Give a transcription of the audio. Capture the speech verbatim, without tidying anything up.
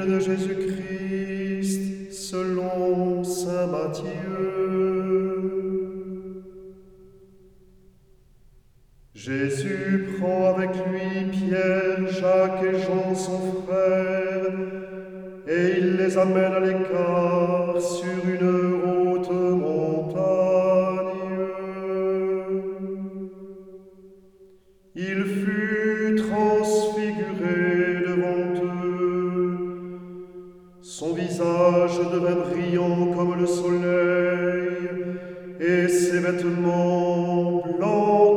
de Jésus-Christ selon saint Matthieu. Jésus prend avec lui Pierre, Jacques et Jean son frère, et il les amène à l'écart sur une haute montagne. Il fut transfiguré devant eux. Son visage devint brillant comme le soleil, et ses vêtements blancs